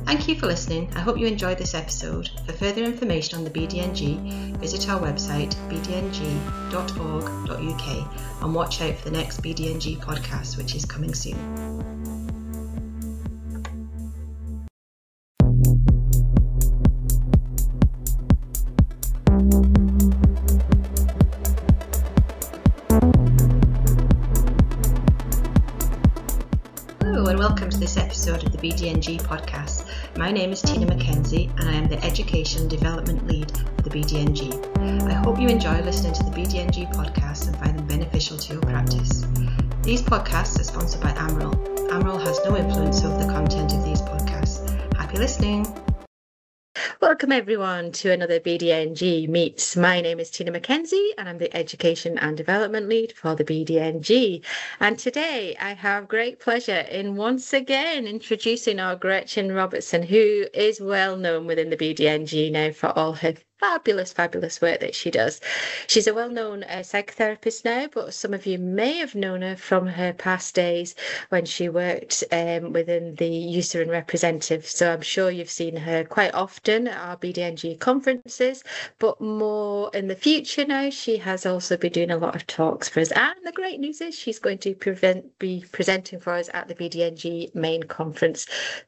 Thank you for listening. I hope you enjoyed this episode. For further information on the BDNG, visit our website bdng.org.uk and watch out for the next BDNG podcast, which is coming soon. Welcome to this episode of the BDNG podcast. My name is Tina McKenzie and I am the Education and Development Lead for the BDNG. I hope you enjoy listening to the BDNG podcast and find them beneficial to your practice. These podcasts are sponsored by Amaryl. Amaryl has no influence over the content of these podcasts. Happy listening. Welcome everyone to another BDNG Meets. My name is Tina McKenzie and I'm the Education and Development Lead for the BDNG. And today I have great pleasure in once again introducing our Gretchen Robertson, who is well known within the BDNG now for all her fabulous work that she does. She's a well-known psychotherapist now, but some of you may have known her from her past days when she worked within the Eucerin representative. So I'm sure you've seen her quite often at our BDNG conferences, but more in the future now. She has also been doing a lot of talks for us. And the great news is she's going to be presenting for us at the BDNG main conference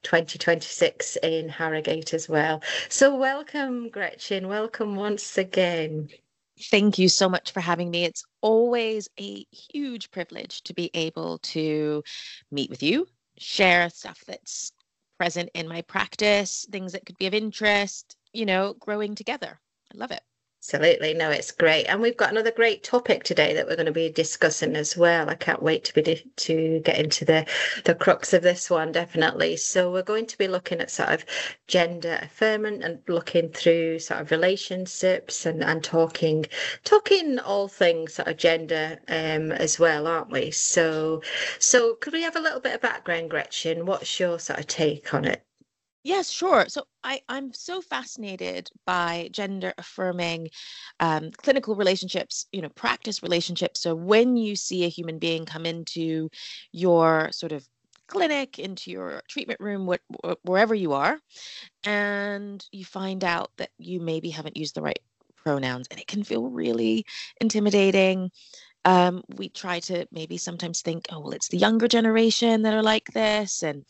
2026 in Harrogate as well. So welcome, Gretchen. Welcome once again. Thank you so much for having me. It's always a huge privilege to be able to meet with you, share stuff that's present in my practice, things that could be of interest, growing together. I love it. Absolutely. No, it's great. And we've got another great topic today that we're going to be discussing as well. I can't wait to get into the crux of this one, definitely. So we're going to be looking at sort of gender affirming and looking through sort of relationships and talking all things sort of gender as well, aren't we? So could we have a little bit of background, Gretchen? What's your sort of take on it? Yes, sure. So I'm so fascinated by gender affirming clinical relationships, practice relationships. So when you see a human being come into your sort of clinic, into your treatment room, wherever you are, and you find out that you maybe haven't used the right pronouns, and it can feel really intimidating. We try to maybe sometimes think, oh, well, it's the younger generation that are like this. And,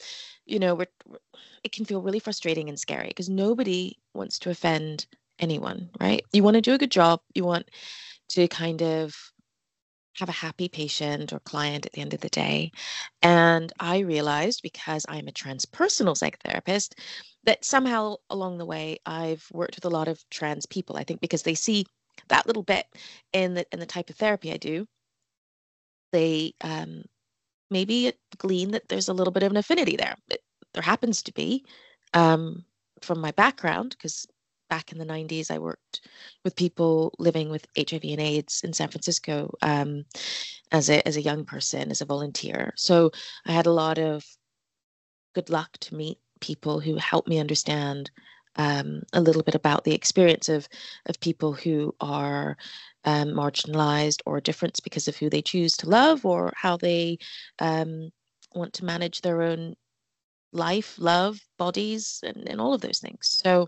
it can feel really frustrating and scary because nobody wants to offend anyone, right? You want to do a good job. You want to kind of have a happy patient or client at the end of the day. And I realized, because I'm a transpersonal psychotherapist, that somehow along the way, I've worked with a lot of trans people. I think because they see that little bit in the type of therapy I do, they maybe glean that there's a little bit of an affinity there. There happens to be, from my background, because back in the 90s, I worked with people living with HIV and AIDS in San Francisco as a young person, as a volunteer. So I had a lot of good luck to meet people who helped me understand a little bit about the experience of people who are marginalized or different because of who they choose to love or how they want to manage their own life, love, bodies, and all of those things. So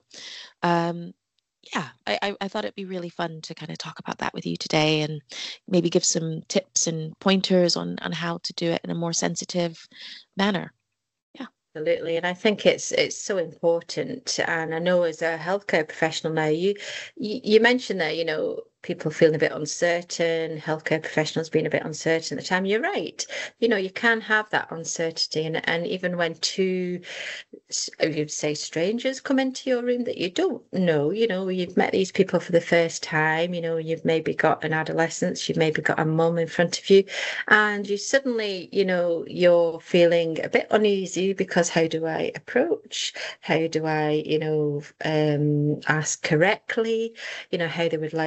I thought it'd be really fun to kind of talk about that with you today and maybe give some tips and pointers on how to do it in a more sensitive manner. Absolutely, and I think it's so important. And I know as a healthcare professional now, you mentioned there, people feeling a bit uncertain, healthcare professionals being a bit uncertain at the time. You're right. You can have that uncertainty, and even when two, you'd say, strangers come into your room that you don't know, you've met these people for the first time, you've maybe got an adolescence, you've maybe got a mum in front of you, and you suddenly, you're feeling a bit uneasy because how do I approach? How do I, ask correctly, how they would like to be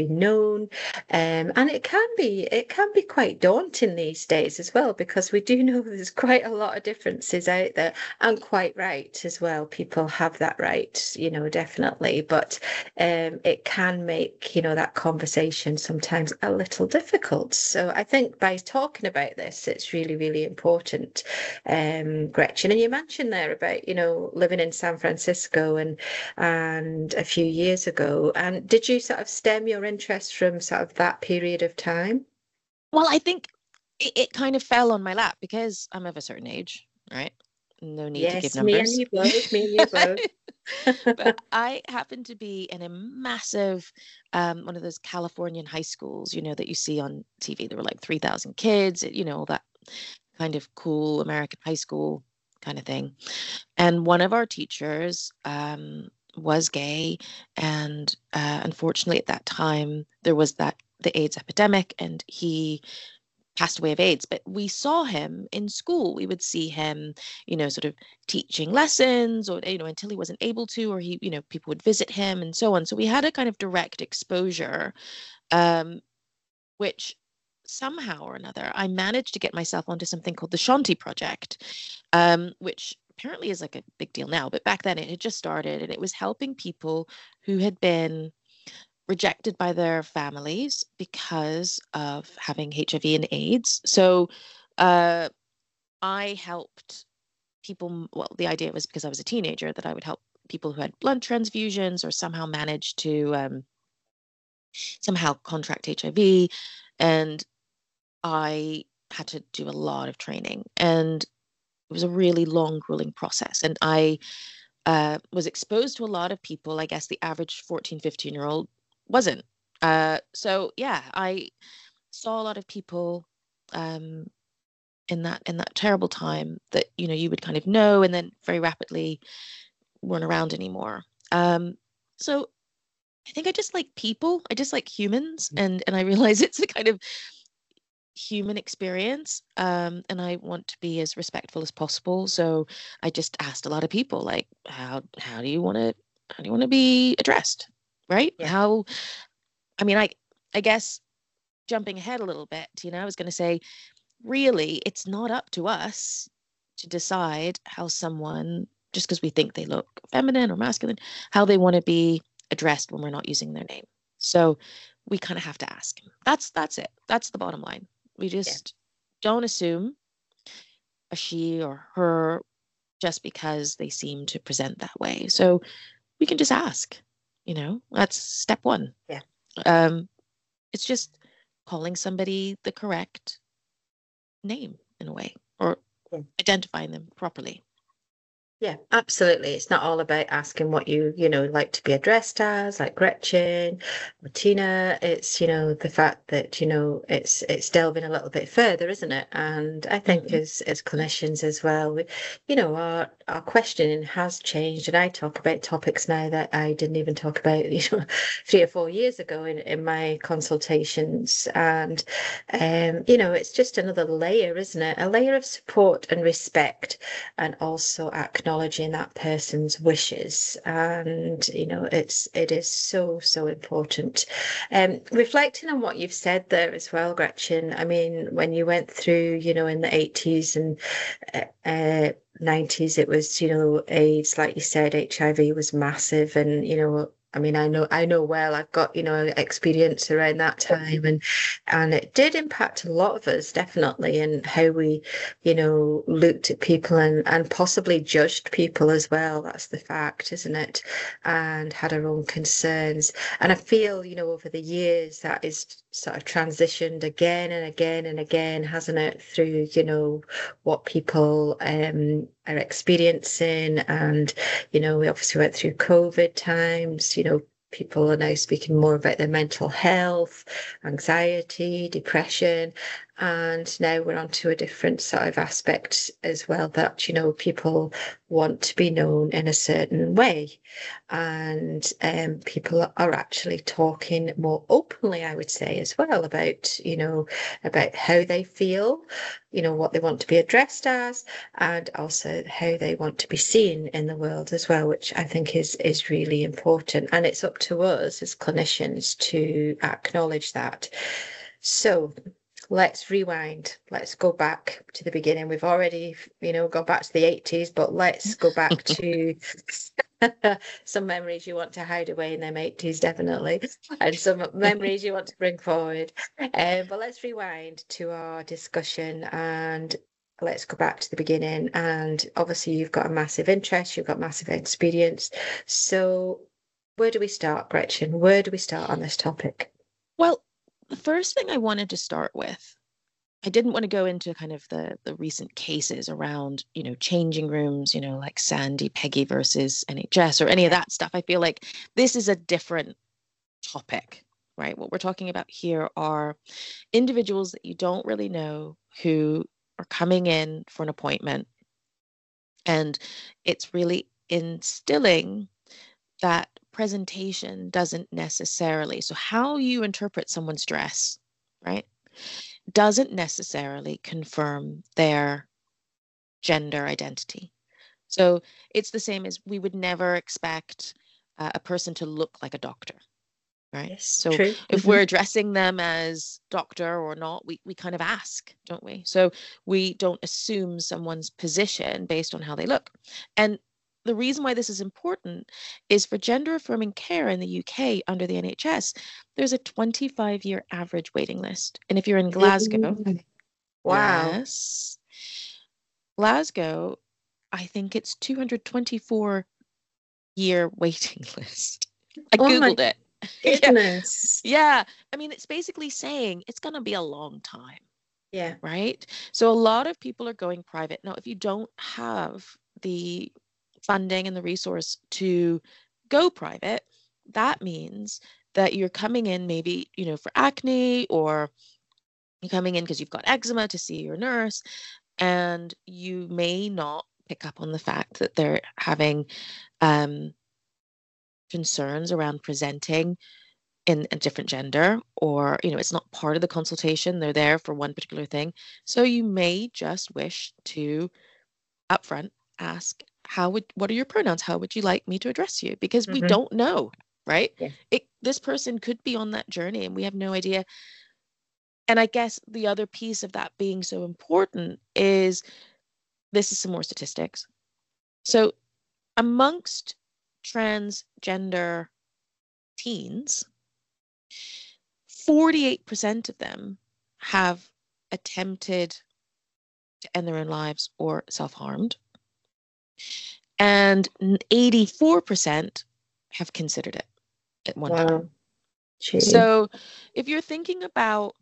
known. And it can be quite daunting these days as well, because we do know there's quite a lot of differences out there, and quite right as well. People have that right, definitely. But it can make, that conversation sometimes a little difficult. So I think by talking about this, it's really, really important, Gretchen. And you mentioned there about, living in San Francisco and a few years ago. And did you sort of stem your interest from sort of that period of time? Well, I think it kind of fell on my lap because I'm of a certain age, right? No need to give Yes, me and numbers. you both, me and you both. But I happen to be in a massive, one of those Californian high schools, that you see on TV. There were like 3,000 kids, all that kind of cool American high school kind of thing. And one of our teachers was gay. And unfortunately, at that time, there was the AIDS epidemic, and he passed away of AIDS. But we saw him in school. We would see him, sort of teaching lessons, or, until he wasn't able to, or he, people would visit him and so on. So we had a kind of direct exposure, which somehow or another, I managed to get myself onto something called the Shanti Project, which apparently is like a big deal now. But back then it had just started, and it was helping people who had been rejected by their families because of having HIV and AIDS. So I helped people. Well, the idea was, because I was a teenager, that I would help people who had blood transfusions or somehow managed to somehow contract HIV. And I had to do a lot of training, and it was a really long, grueling process. And I was exposed to a lot of people. I guess the average 14, 15-year-old wasn't. So yeah, I saw a lot of people in that terrible time that you would kind of know, and then very rapidly weren't around anymore. So I think I just like people. I just like humans, and I realize it's a kind of human experience, and I want to be as respectful as possible. So I just asked a lot of people, like, how do you want to be addressed, right? Yeah. How, I mean, I guess jumping ahead a little bit, I was going to say, really, it's not up to us to decide how someone, just because we think they look feminine or masculine, how they want to be addressed when we're not using their name. So we kind of have to ask. That's it. That's the bottom line. We just don't assume a she or her just because they seem to present that way. So we can just ask, that's step one. Yeah. It's just calling somebody the correct name in a way, or identifying them properly. Yeah, absolutely. It's not all about asking what you like to be addressed as, like Gretchen or Tina. It's, the fact that, it's delving a little bit further, isn't it? And I think as clinicians as well, our questioning has changed. And I talk about topics now that I didn't even talk about, 3 or 4 years ago in my consultations. And it's just another layer, isn't it? A layer of support and respect, and also acknowledging that person's wishes. And it is so important. Reflecting on what you've said there as well, Gretchen, I mean, when you went through, in the 80s and 90s, it was, AIDS, like you said, HIV was massive. And I mean, I know well, I've got, experience around that time, and it did impact a lot of us, definitely, and how we, looked at people and possibly judged people as well. That's the fact, isn't it? And had our own concerns. And I feel, over the years that is sort of transitioned again and again and again, hasn't it, through, what people are experiencing. And, we obviously went through COVID times, people are now speaking more about their mental health, anxiety, depression. And now we're on to a different sort of aspect as well, that, people want to be known in a certain way. And people are actually talking more openly, I would say, as well, about how they feel, what they want to be addressed as, and also how they want to be seen in the world as well, which I think is really important. And it's up to us as clinicians to acknowledge that. So let's rewind. Let's go back to the beginning. We've already, gone back to the 80s, but let's go back to some memories you want to hide away in them 80s, definitely, and some memories you want to bring forward. But let's rewind to our discussion and let's go back to the beginning. And obviously, you've got a massive interest, you've got massive experience. So, where do we start, Gretchen? Where do we start on this topic? Well, the first thing I wanted to start with, I didn't want to go into kind of the recent cases around, changing rooms, like Sandy, Peggy versus NHS or any of that stuff. I feel like this is a different topic, right? What we're talking about here are individuals that you don't really know who are coming in for an appointment. And it's really instilling that presentation doesn't necessarily, so how you interpret someone's dress, right, doesn't necessarily confirm their gender identity. So it's the same as we would never expect a person to look like a doctor, right? Yes, so true. if we're addressing them as doctor or not, we kind of ask, don't we? So we don't assume someone's position based on how they look. And the reason why this is important is for gender affirming care in the UK under the NHS, there's a 25-year average waiting list. And if you're in Glasgow, Wow. yes, Glasgow, I think it's 224-year waiting list. I Googled it. Goodness. Yeah. I mean, it's basically saying it's going to be a long time. Yeah. Right. So a lot of people are going private. Now, if you don't have the funding and the resource to go private, that means that you're coming in maybe, for acne, or you're coming in because you've got eczema to see your nurse, and you may not pick up on the fact that they're having concerns around presenting in a different gender, or it's not part of the consultation. They're there for one particular thing. So you may just wish to upfront ask, what are your pronouns? How would you like me to address you? Because we don't know, right? Yeah. This person could be on that journey and we have no idea. And I guess the other piece of that being so important is, this is some more statistics. So amongst transgender teens, 48% of them have attempted to end their own lives or self-harmed. And 84% have considered it at one time. Jeez. So if you're thinking about,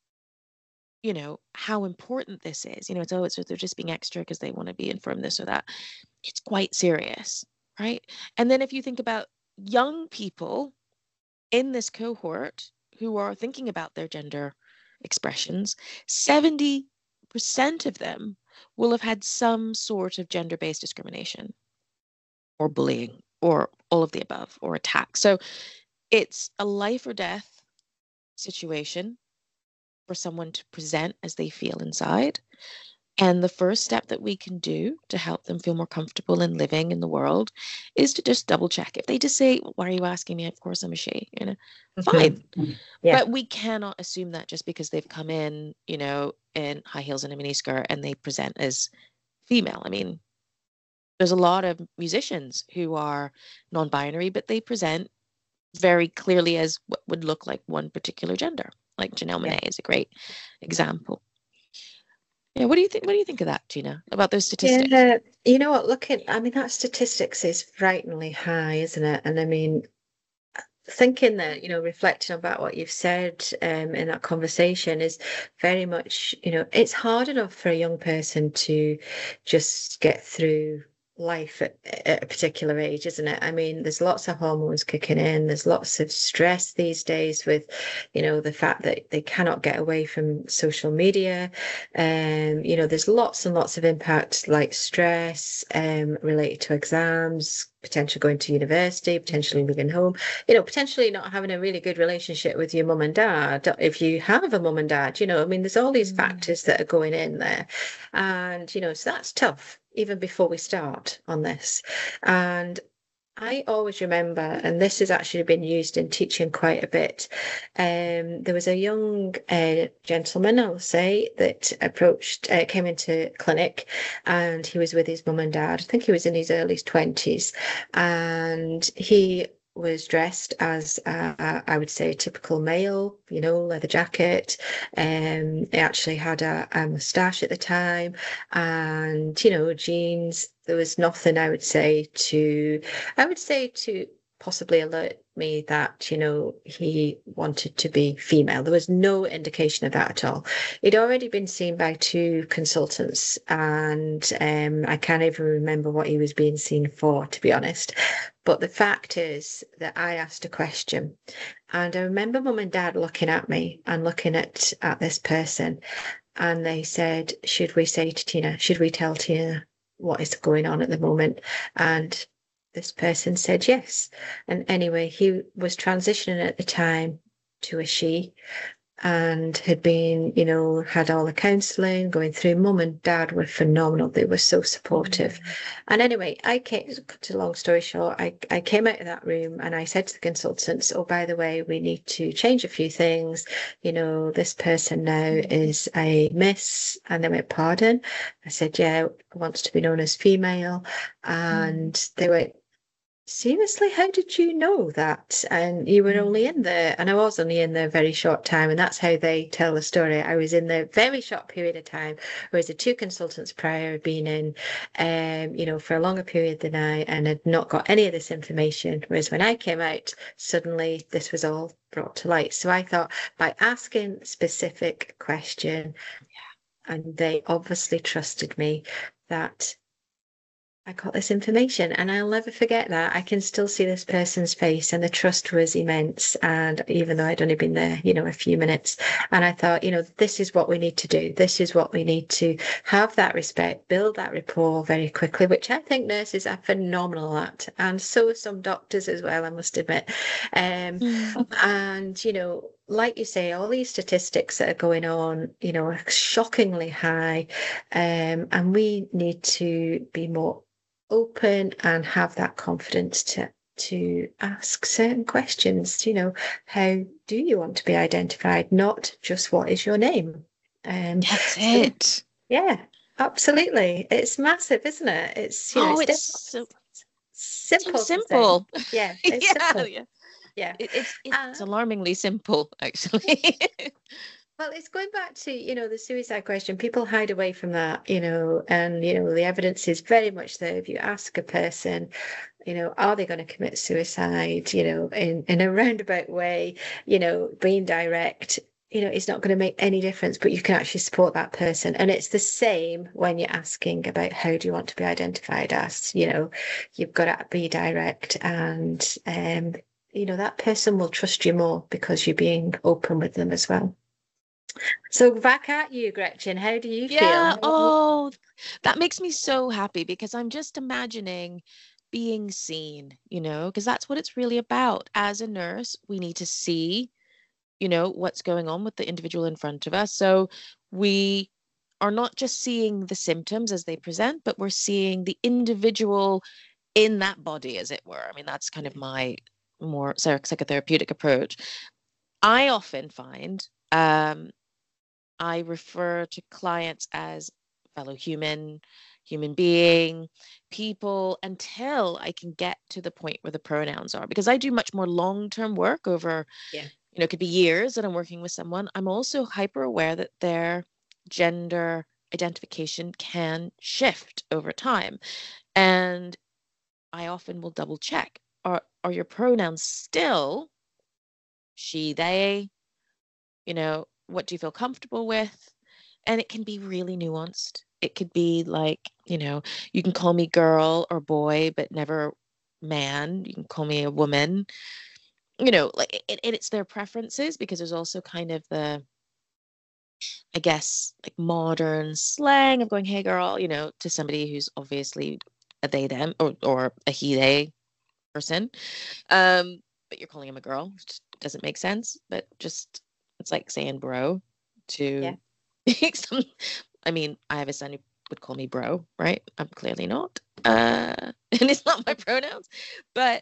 how important this is, it's they're just being extra because they want to be informed this or that. It's quite serious, right? And then if you think about young people in this cohort who are thinking about their gender expressions, 70% of them will have had some sort of gender-based discrimination or bullying or all of the above, or attack. So it's a life or death situation for someone to present as they feel inside. And the first step that we can do to help them feel more comfortable in living in the world is to just double check. If they just say, why are you asking me? Of course I'm a she, fine. Yeah. But we cannot assume that just because they've come in, in high heels and a miniskirt and they present as female. I mean, there's a lot of musicians who are non-binary, but they present very clearly as what would look like one particular gender. Like Janelle Monáe is a great example. Yeah, what do you think? What do you think of that, Gina, about those statistics? Yeah, you know what? That statistics is frighteningly high, isn't it? And I mean, thinking that, reflecting about what you've said in that conversation is very much, it's hard enough for a young person to just get through life at a particular age, isn't it? I mean, there's lots of hormones kicking in. There's lots of stress these days with, the fact that they cannot get away from social media. There's lots and lots of impacts like stress related to exams, potentially going to university, potentially living home, potentially not having a really good relationship with your mum and dad. If you have a mum and dad, I mean, there's all these factors that are going in there. And, so that's tough even before we start on this. And I always remember, and this has actually been used in teaching quite a bit. There was a young gentleman, I'll say, that came into clinic, and he was with his mum and dad. I think he was in his early 20s, and he was dressed as, I would say, a typical male, leather jacket. He actually had a moustache at the time, and, jeans. There was nothing I would say to possibly alert me that, he wanted to be female. There was no indication of that at all. He'd already been seen by 2 consultants, and I can't even remember what he was being seen for, to be honest. But the fact is that I asked a question, and I remember mum and dad looking at me and looking at this person, and they said, should we tell Tina what is going on at the moment? And this person said yes. And anyway, he was transitioning at the time to a she, and had been, had all the counselling going through. Mum and dad were phenomenal. They were so supportive. And anyway, cut a long story short, I came out of that room and I said to the consultants, oh, by the way, we need to change a few things. This person now is a miss. And they went, pardon? I said, yeah, wants to be known as female. And they went, seriously, how did you know that? And you were only in there, and I was only in there a very short time, and that's how they tell the story. I was in there a very short period of time, whereas the 2 consultants prior had been in, for a longer period than I, and had not got any of this information. Whereas when I came out, suddenly this was all brought to light. So I thought, by asking specific question, and they obviously trusted me, that I got this information, and I'll never forget that. I can still see this person's face, and the trust was immense. And even though I'd only been there, a few minutes, and I thought, this is what we need to do. This is what we need to have, that respect, build that rapport very quickly, which I think nurses are phenomenal at. And so are some doctors as well, I must admit. And, like you say, all these statistics that are going on, are shockingly high. And we need to be more open and have that confidence to ask certain questions. How do you want to be identified? Not just what is your name. That's it. Yeah, absolutely. It's massive, isn't it? It's so simple. Simple. Yeah, it's simple. Yeah. It's alarmingly simple, actually. Well, it's going back to, the suicide question. People hide away from that, and, the evidence is very much there. If you ask a person, are they going to commit suicide, in a roundabout way, being direct, it's not going to make any difference, but you can actually support that person. And it's the same when you're asking about how do you want to be identified as, you've got to be direct, and, that person will trust you more because you're being open with them as well. So back at you, Gretchen. How do you feel? Oh, that makes me so happy, because I'm just imagining being seen, because that's what it's really about. As a nurse, we need to see, what's going on with the individual in front of us. So we are not just seeing the symptoms as they present, but we're seeing the individual in that body, as it were. I mean, that's kind of my more psychotherapeutic approach. I often find I refer to clients as fellow human being, people, until I can get to the point where the pronouns are, because I do much more long-term work over, it could be years that I'm working with someone. I'm also hyper aware that their gender identification can shift over time. And I often will double check, are your pronouns still she, they? What do you feel comfortable with? And it can be really nuanced. It could be like, you can call me girl or boy, but never man. You can call me a woman. Like it's their preferences, because there's also kind of the, I guess, like modern slang of going, hey girl, to somebody who's obviously a they them, or a he they person. But you're calling him a girl, which doesn't make sense. But just, it's like saying bro to some. I mean, I have a son who would call me bro, right? I'm clearly not. And it's not my pronouns. But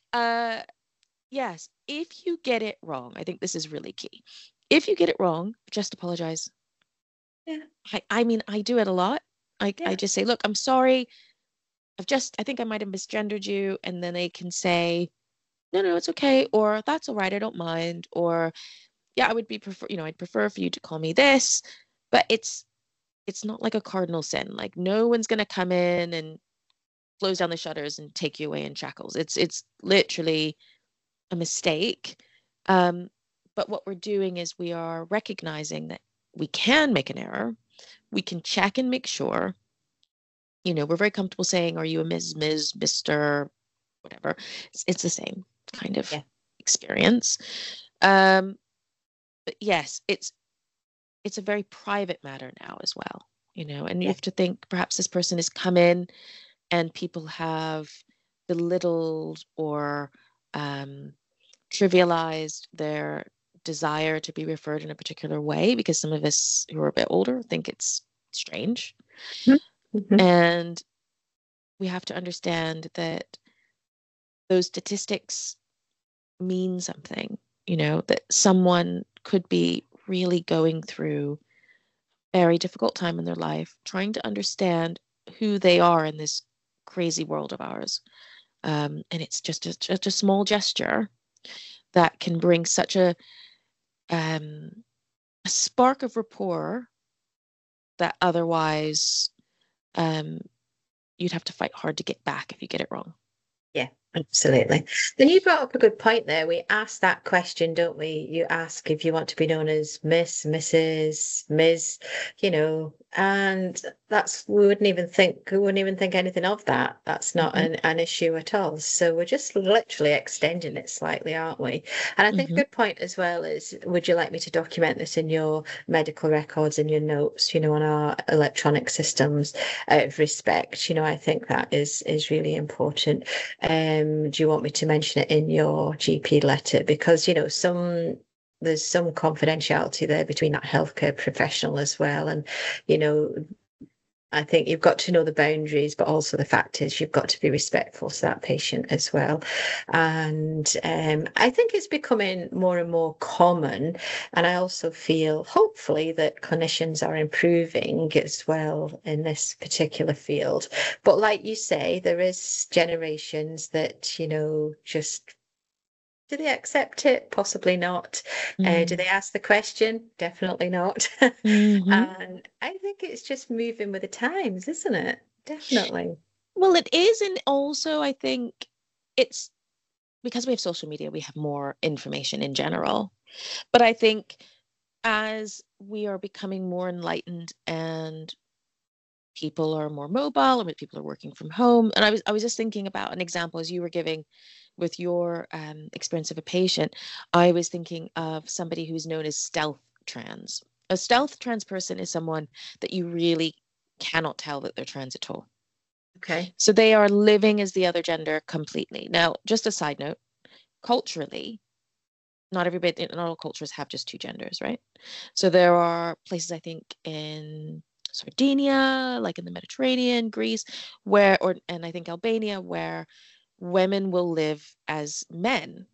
yes, if you get it wrong, I think this is really key. If you get it wrong, just apologize. Yeah. I mean, I do it a lot. I just say, look, I'm sorry. I think I might have misgendered you. And then they can say, no, it's okay. Or that's all right. I don't mind. Or yeah, I'd prefer for you to call me this. But it's not like a cardinal sin. Like, no one's going to come in and close down the shutters and take you away in shackles. It's literally a mistake. But what we're doing is we are recognizing that we can make an error. We can check and make sure. We're very comfortable saying, are you a Ms., Mr., whatever. It's the same kind of experience. But yes, it's a very private matter now as well, and you have to think, perhaps this person has come in and people have belittled or trivialized their desire to be referred in a particular way, because some of us who are a bit older think it's strange. Mm-hmm. And we have to understand that those statistics mean something, that someone could be really going through a very difficult time in their life, trying to understand who they are in this crazy world of ours. And it's just a small gesture that can bring such a spark of rapport that otherwise you'd have to fight hard to get back if you get it wrong. Yeah, absolutely. Then you brought up a good point there. We ask that question, don't we? You ask if you want to be known as Miss, Mrs., Ms., and we wouldn't even think anything of that. That's not an issue at all. So we're just literally extending it slightly, aren't we? And I think a good point as well is, would you like me to document this in your medical records, in your notes, on our electronic systems out of respect? I think that is really important. Do you want me to mention it in your GP letter? Because, there's some confidentiality there between that healthcare professional as well. And, I think you've got to know the boundaries, but also the fact is you've got to be respectful to that patient as well. And I think it's becoming more and more common. And I also feel, hopefully, that clinicians are improving as well in this particular field. But like you say, there is generations that, just, do they accept it? Possibly not. Do they ask the question? Definitely not. And I think it's just moving with the times, isn't it? Definitely. Well, it is. And also, I think it's because we have social media, we have more information in general. But I think as we are becoming more enlightened and people are more mobile, or people are working from home. And I was just thinking about an example as you were giving with your experience of a patient. I was thinking of somebody who's known as stealth trans. A stealth trans person is someone that you really cannot tell that they're trans at all. Okay. So they are living as the other gender completely. Now, just a side note, culturally, not all cultures have just two genders, right? So there are places, I think, in Sardinia, like in the Mediterranean, Greece, and I think Albania, where women will live as men.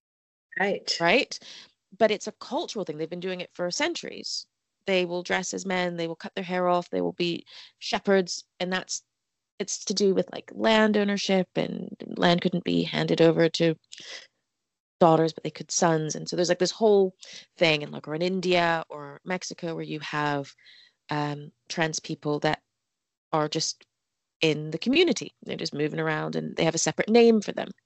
Right. But it's a cultural thing. They've been doing it for centuries. They will dress as men, they will cut their hair off, they will be shepherds. And it's to do with like land ownership, and land couldn't be handed over to daughters, but they could sons. And so there's like this whole thing or in India or Mexico, where you have trans people that are just in the community. They're just moving around and they have a separate name for them.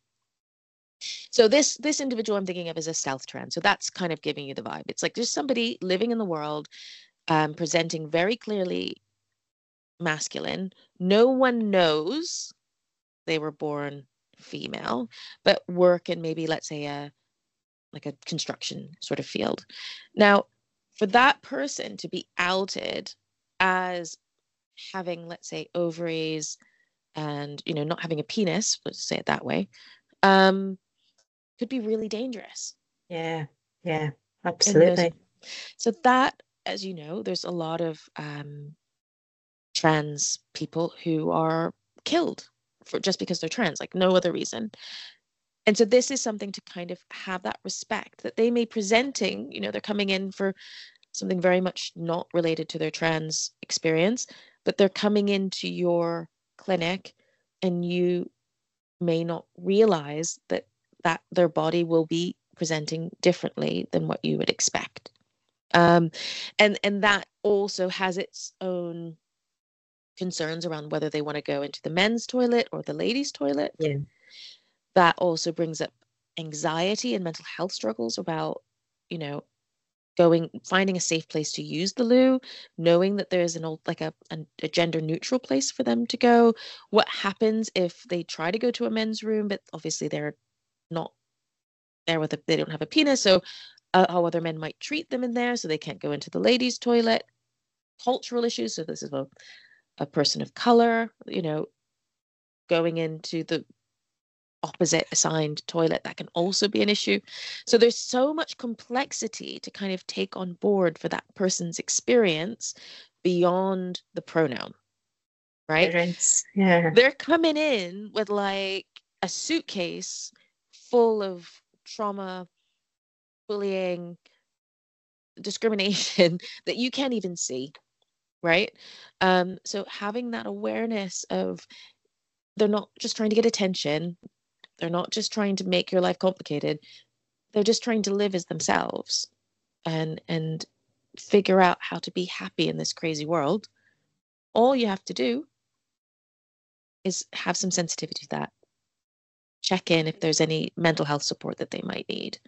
So this individual I'm thinking of is a stealth trans. So that's kind of giving you the vibe. It's like there's somebody living in the world, presenting very clearly masculine. No one knows they were born female, but work in maybe, let's say, a construction sort of field. Now, for that person to be outed as having, let's say, ovaries and, not having a penis, let's say it that way, could be really dangerous. Yeah, yeah, And absolutely. so that, as you know, there's a lot of trans people who are killed for just because they're trans, like no other reason. And so this is something to kind of have that respect that they may presenting, they're coming in for something very much not related to their trans experience, but they're coming into your clinic and you may not realize that their body will be presenting differently than what you would expect. And that also has its own concerns around whether they want to go into the men's toilet or the ladies' toilet. Yeah. That also brings up anxiety and mental health struggles about, finding a safe place to use the loo, knowing that there's a gender neutral place for them to go. What happens if they try to go to a men's room, but obviously they're not there they don't have a penis, so how other men might treat them in there, so they can't go into the ladies' toilet. Cultural issues. So this is a person of color, going into the opposite assigned toilet, that can also be an issue. So there's so much complexity to kind of take on board for that person's experience beyond the pronoun, right? Parents. Yeah. They're coming in with like a suitcase full of trauma, bullying, discrimination that you can't even see, right? So having that awareness of they're not just trying to get attention, they're not just trying to make your life complicated, they're just trying to live as themselves and figure out how to be happy in this crazy world. All you have to do is have some sensitivity to that. Check in if there's any mental health support that they might need.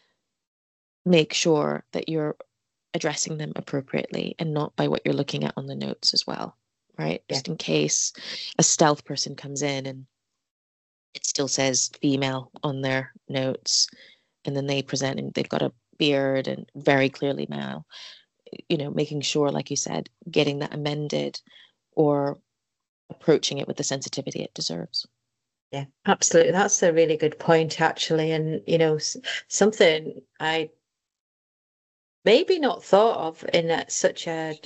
Make sure that you're addressing them appropriately and not by what you're looking at on the notes as well, right? Yeah. Just in case a stealth person comes in and it still says female on their notes, and then they present and they've got a beard and very clearly male, making sure, like you said, getting that amended or approaching it with the sensitivity it deserves. Yeah, absolutely. That's a really good point, actually. And, something I maybe not thought of in such a,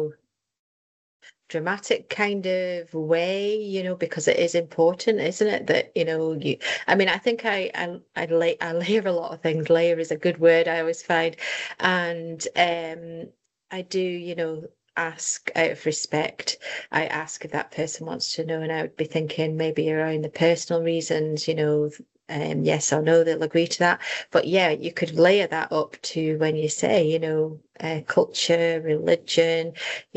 dramatic kind of way, because it is important, isn't it? That, I mean, I think I layer a lot of things. Layer is a good word, I always find. And I do, ask out of respect. I ask if that person wants to know, and I would be thinking maybe around the personal reasons, yes or no, they'll agree to that. But yeah, you could layer that up to when you say, culture, religion,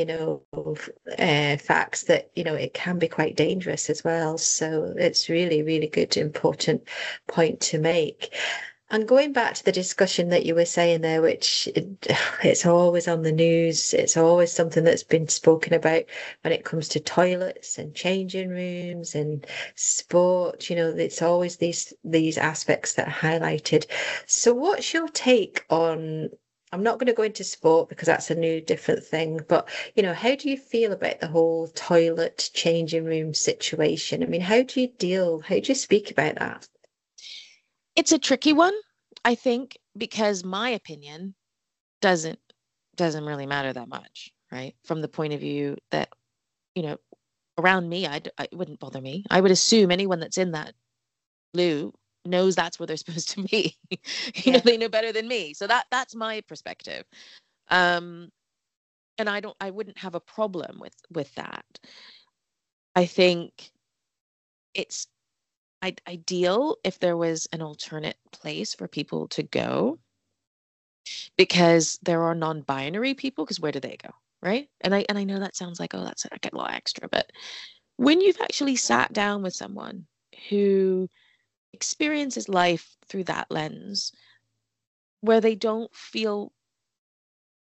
facts that, it can be quite dangerous as well. So it's really, really good, important point to make. And going back to the discussion that you were saying there, which it's always on the news, it's always something that's been spoken about when it comes to toilets and changing rooms and sport, it's always these aspects that are highlighted. So what's your take on, I'm not going to go into sport because that's a new different thing, but how do you feel about the whole toilet changing room situation? I mean, how do you speak about that? It's a tricky one, I think, because my opinion doesn't really matter that much, right? From the point of view that, you know, around me, it wouldn't bother me. I would assume anyone that's in that loo knows that's where they're supposed to be. Yeah. They know better than me. So that's my perspective. Um, and I wouldn't have a problem with that. I think it's ideal if there was an alternate place for people to go, because there are non-binary people, because where do they go, right? And I know that sounds like, oh, that's like a lot extra, but when you've actually sat down with someone who experiences life through that lens, where they don't feel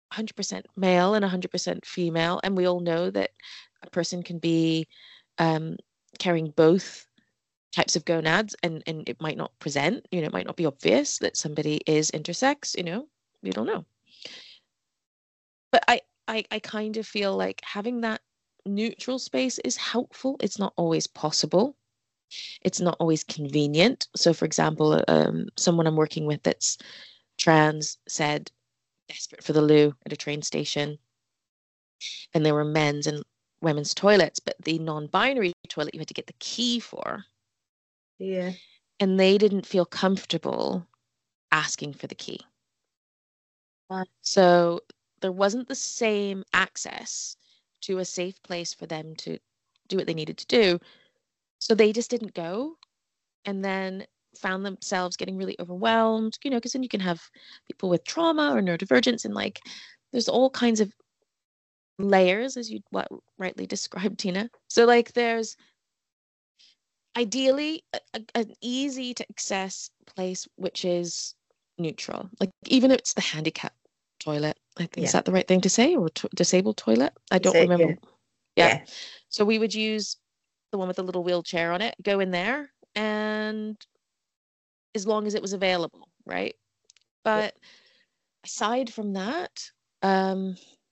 100% male and 100% female, and we all know that a person can be carrying both types of gonads, and it might not present, it might not be obvious that somebody is intersex, we don't know. But I kind of feel like having that neutral space is helpful. It's not always possible. It's not always convenient. So, for example, someone I'm working with that's trans said, desperate for the loo at a train station, and there were men's and women's toilets, but the non-binary toilet you had to get the key for. Yeah. And they didn't feel comfortable asking for the key. So there wasn't the same access to a safe place for them to do what they needed to do. So they just didn't go, and then found themselves getting really overwhelmed, because then you can have people with trauma or neurodivergence, and like there's all kinds of layers, as you rightly described, Tina. So like there's ideally an easy to access place which is neutral, like even if it's the handicap toilet, I think, is that the right thing to say, or disabled toilet? I don't remember. Yeah. So we would use the one with the little wheelchair on it, go in there, and as long as it was available, right? But aside from that, I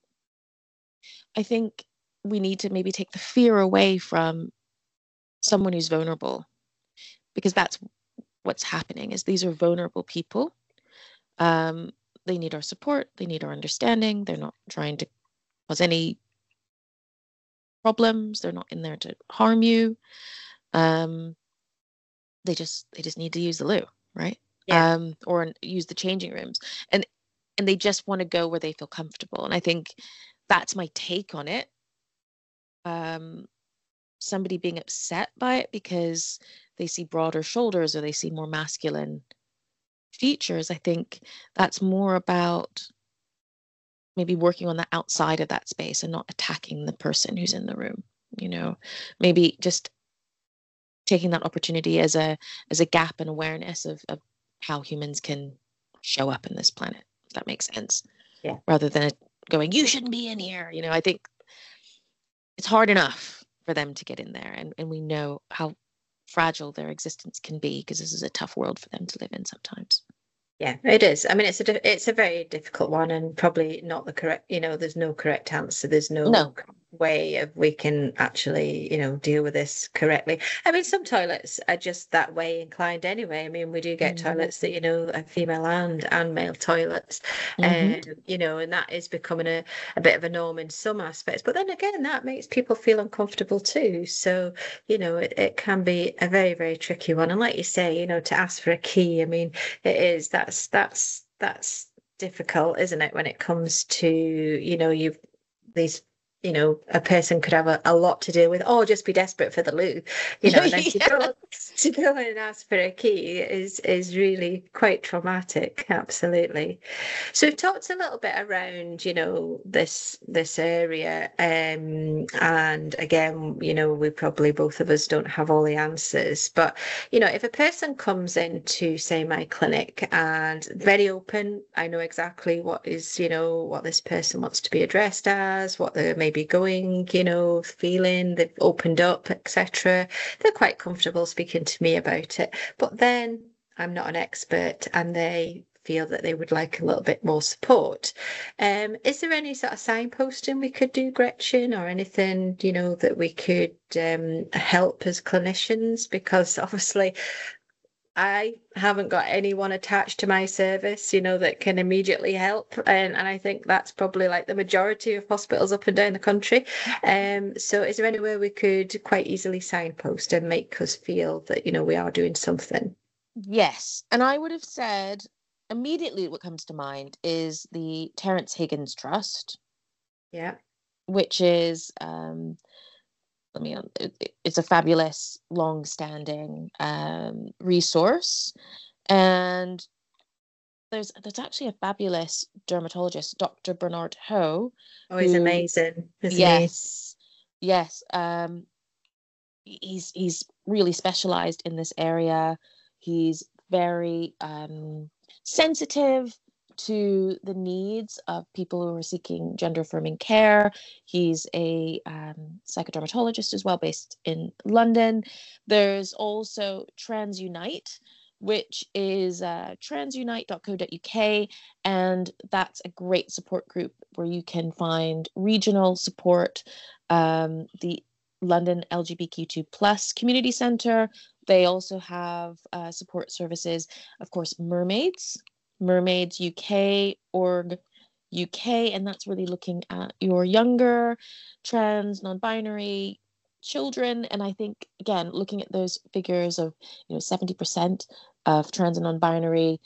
think we need to maybe take the fear away from someone who's vulnerable, because that's what's happening, is these are vulnerable people. They need our support, they need our understanding. They're not trying to cause any problems, they're not in there to harm you. They just need to use the loo, right? Or use the changing rooms, and they just want to go where they feel comfortable. And I think that's my take on it. Somebody being upset by it because they see broader shoulders or they see more masculine features, I think that's more about maybe working on the outside of that space and not attacking the person who's in the room. Maybe just taking that opportunity as a gap in awareness of how humans can show up in this planet, if that makes sense. Yeah. Rather than going, you shouldn't be in here. I think it's hard enough for them to get in there, and we know how fragile their existence can be, because this is a tough world for them to live in sometimes. Yeah, it is. I mean, it's a very difficult one, and probably not the correct, there's no correct answer. There's no way of we can actually, deal with this correctly. I mean, some toilets are just that way inclined anyway. I mean, we do get toilets that, are female and male toilets, and that is becoming a bit of a norm in some aspects. But then again, that makes people feel uncomfortable too. So, it can be a very, very tricky one. And like you say, to ask for a key, I mean, it is that's difficult, isn't it, when it comes to, you've these, a person could have a lot to deal with, or just be desperate for the loo, and then to go and ask for a key is really quite traumatic. Absolutely. So we've talked a little bit around, this area, and again, we probably both of us don't have all the answers, but if a person comes into, say, my clinic and very open, I know exactly what is, what this person wants to be addressed as, what they're maybe going, feeling, they've opened up, etc. They're quite comfortable speaking to me about it. But then I'm not an expert, and they feel that they would like a little bit more support. Is there any sort of signposting we could do, Gretchen, or anything, that we could help as clinicians? Because obviously I haven't got anyone attached to my service, that can immediately help. And I think that's probably like the majority of hospitals up and down the country. So is there anywhere we could quite easily signpost and make us feel that, we are doing something? Yes. And I would have said immediately what comes to mind is the Terence Higgins Trust. Yeah. Which is it's a fabulous, long-standing resource, and there's actually a fabulous dermatologist, Dr. Bernard Ho. Oh, he's amazing, isn't he? Yes. He's really specialized in this area. He's very sensitive to the needs of people who are seeking gender affirming care. He's a psychodermatologist as well, based in London. There's also TransUnite, which is transunite.co.uk, and that's a great support group where you can find regional support. The London LGBTQ plus community centre, they also have support services, of course, Mermaids UK org UK, and that's really looking at your younger trans, non-binary children. And I think, again, looking at those figures of 70% of trans and non-binary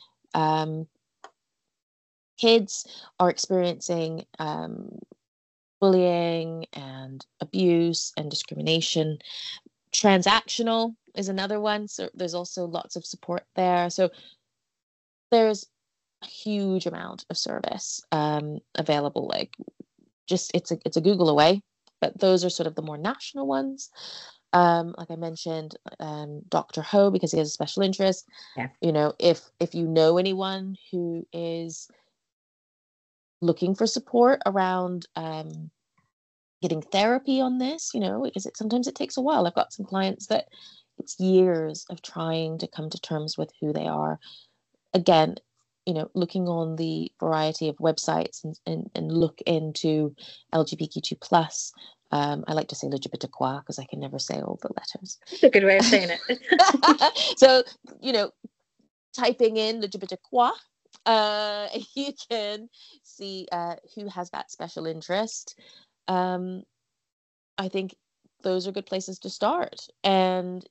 kids are experiencing bullying and abuse and discrimination. Transactional is another one, so there's also lots of support there. So there's a huge amount of service available. Like, just it's a Google away, but those are sort of the more national ones. Like I mentioned, Dr. Ho, because he has a special interest. Yeah. If you know anyone who is looking for support around getting therapy on this, because sometimes it takes a while. I've got some clients that it's years of trying to come to terms with who they are. Again, looking on the variety of websites and look into LGBTQ plus. I like to say LGBTQ because I can never say all the letters. It's a good way of saying it. So, typing in LGBTQ, you can see who has that special interest. I think those are good places to start. And,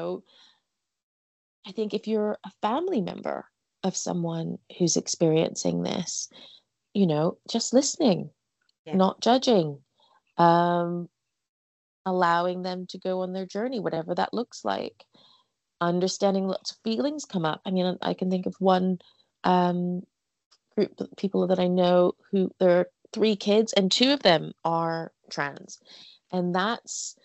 I think if you're a family member of someone who's experiencing this, just listening, not judging, allowing them to go on their journey, whatever that looks like, understanding lots of feelings come up. I mean, I can think of one group of people that I know who there are 3 kids and 2 of them are trans. And that's,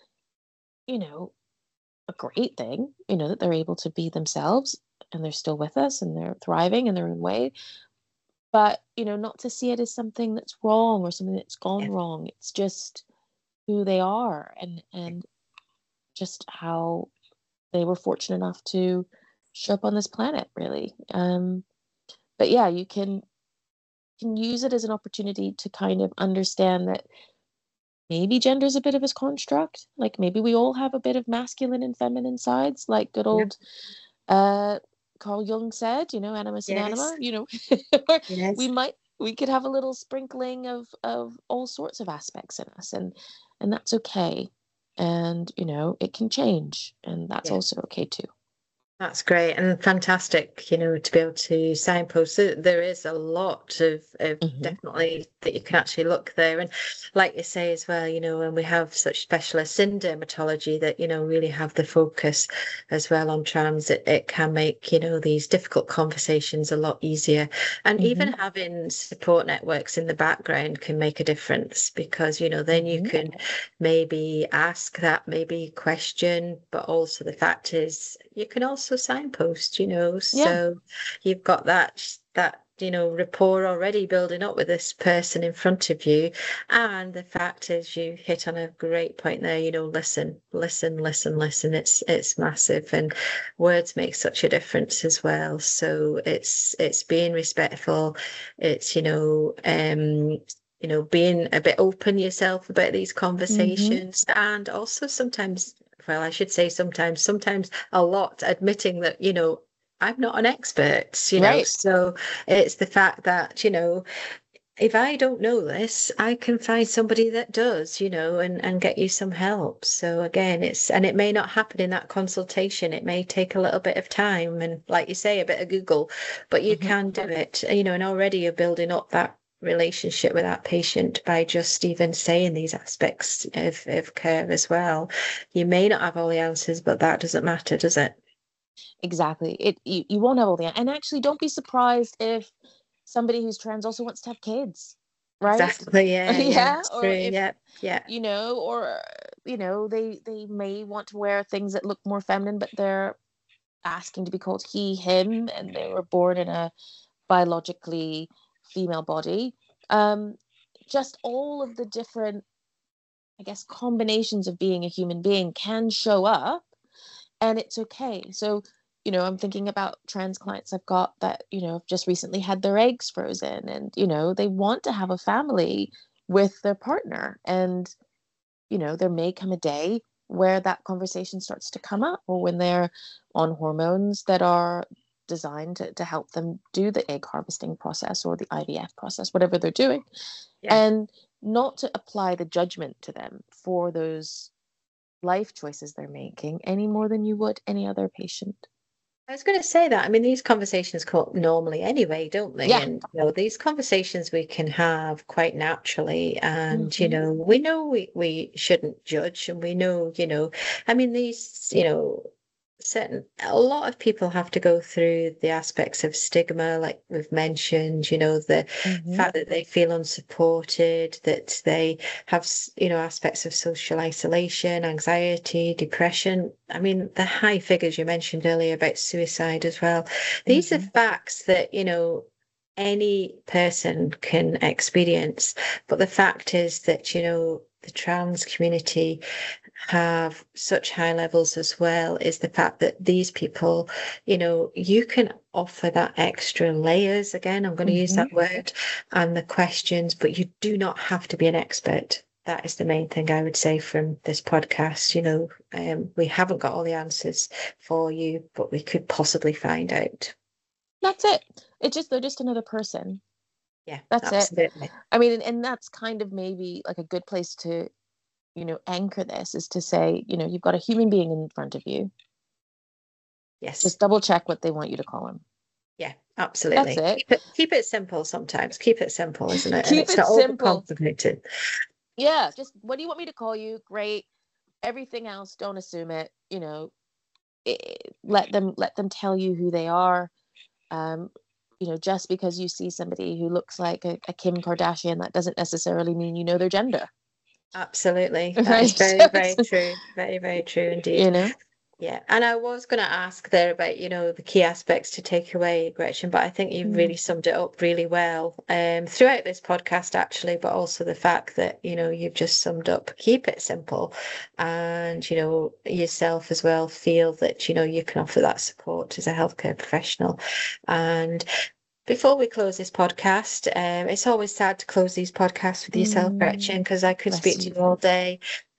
a great thing, that they're able to be themselves and they're still with us and they're thriving in their own way. But, not to see it as something that's wrong or something that's gone wrong. It's just who they are and just how they were fortunate enough to show up on this planet, really. But yeah, you can use it as an opportunity to kind of understand that maybe gender is a bit of a construct. Like maybe we all have a bit of masculine and feminine sides, like good old Carl Jung said, animus and anima, we could have a little sprinkling of all sorts of aspects in us, and that's okay. And, it can change, and that's also okay too. That's great and fantastic, to be able to signpost. There is a lot of definitely that you can actually look there. And like you say as well, when we have such specialists in dermatology that, really have the focus as well on trans, it can make, these difficult conversations a lot easier. And even having support networks in the background can make a difference because, then you can maybe ask that maybe question, but also the fact is you can also signpost, so you've got that rapport already building up with this person in front of you. And the fact is you hit on a great point there, listen. It's massive, and words make such a difference as well. So it's being respectful, it's being a bit open yourself about these conversations, and also sometimes a lot admitting that, I'm not an expert, right. So it's the fact that, if I don't know this, I can find somebody that does, and get you some help. So again, it may not happen in that consultation. It may take a little bit of time and, like you say, a bit of Google, but you can do it, and already you're building up that relationship with that patient by just even saying these aspects of care as well. You may not have all the answers, but that doesn't matter, does it? Exactly. You won't have all the answers. And actually, don't be surprised if somebody who's trans also wants to have kids, right? Exactly. Yeah. Or if, they may want to wear things that look more feminine, but they're asking to be called he, him, and they were born in a biologically female body. Just all of the different, I guess, combinations of being a human being can show up, and it's okay. So, I'm thinking about trans clients I've got that, have just recently had their eggs frozen, and, they want to have a family with their partner. And, there may come a day where that conversation starts to come up, or when they're on hormones that are designed to help them do the egg harvesting process or the IVF process, whatever they're doing. Yeah. And not to apply the judgment to them for those life choices they're making any more than you would any other patient. I was going to say that. I mean, these conversations come up normally anyway, don't they? Yeah. And these conversations we can have quite naturally. And, we know we shouldn't judge, and we know, I mean, these, a lot of people have to go through the aspects of stigma, like we've mentioned, the fact that they feel unsupported, that they have, aspects of social isolation, anxiety, depression. I mean, the high figures you mentioned earlier about suicide as well. These are facts that, any person can experience. But the fact is that, the trans community have such high levels as well, is the fact that these people, you can offer that extra layers, again, I'm going to use that word, and the questions, but you do not have to be an expert. That is the main thing I would say from this podcast. We haven't got all the answers for you, but we could possibly find out. That's it. They're just another person. Yeah, that's absolutely. It. I mean, and that's kind of maybe like a good place to, anchor this, is to say, you've got a human being in front of you. Yes. Just double check what they want you to call him. Yeah, absolutely. That's it. Keep it simple sometimes. Keep it simple, isn't it? Keep it simple. Complicated. Yeah, just what do you want me to call you? Great. Everything else, don't assume it. Let them tell you who they are. Just because you see somebody who looks like a Kim Kardashian, that doesn't necessarily mean you know their gender. Absolutely. That is very, very true. Very, very true indeed. Yeah. And I was going to ask there about, the key aspects to take away, Gretchen, but I think you've really summed it up really well throughout this podcast, actually, but also the fact that, you've just summed up, keep it simple, and, yourself as well feel that, you can offer that support as a healthcare professional. And before we close this podcast, it's always sad to close these podcasts with yourself, Gretchen, because I could speak to you all day.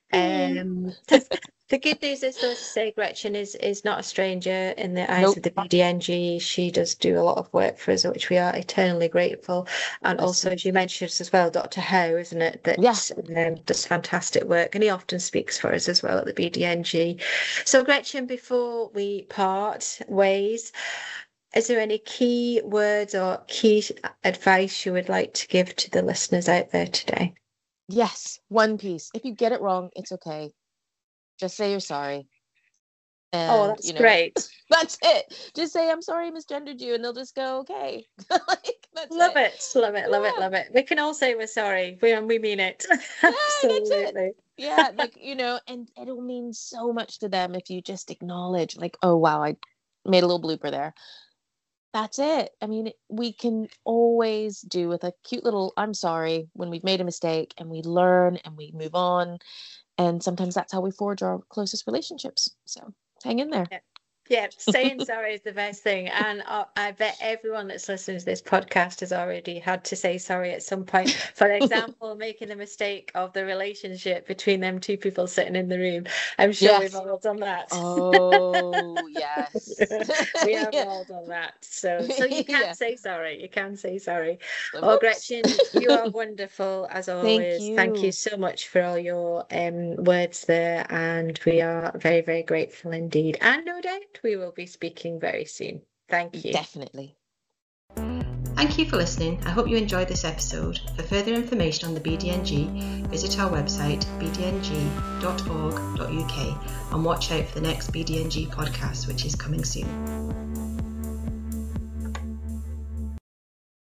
The good news is, though, to say, Gretchen is not a stranger in the eyes of the BDNG. She does do a lot of work for us, which we are eternally grateful. And also, as you mentioned as well, Dr. Howe, isn't it, that does fantastic work, and he often speaks for us as well at the BDNG. So, Gretchen, before we part ways, is there any key words or key advice you would like to give to the listeners out there today? Yes, one piece. If you get it wrong, it's okay. Just say you're sorry. And, that's great. That's it. Just say, I'm sorry I misgendered you, and they'll just go, okay. Love it. We can all say we're sorry. We mean it. Yeah, absolutely. Yeah, and it'll mean so much to them if you just acknowledge, like, oh, wow, I made a little blooper there. That's it. I mean, we can always do with a cute little I'm sorry when we've made a mistake, and we learn and we move on. And sometimes that's how we forge our closest relationships. So hang in there. Yeah, saying sorry is the best thing. And I bet everyone that's listening to this podcast has already had to say sorry at some point. For example, making the mistake of the relationship between them two people sitting in the room. I'm sure we've all done that. Oh, yes. We have all done that. So you can say sorry. You can say sorry. Oh, Gretchen, you are wonderful as always. Thank you so much for all your words there. And we are very, very grateful indeed. And no doubt we will be speaking very soon. Thank you. Definitely. Thank you for listening. I hope you enjoyed this episode. For further information on the BDNG, visit our website bdng.org.uk and watch out for the next BDNG podcast, which is coming soon.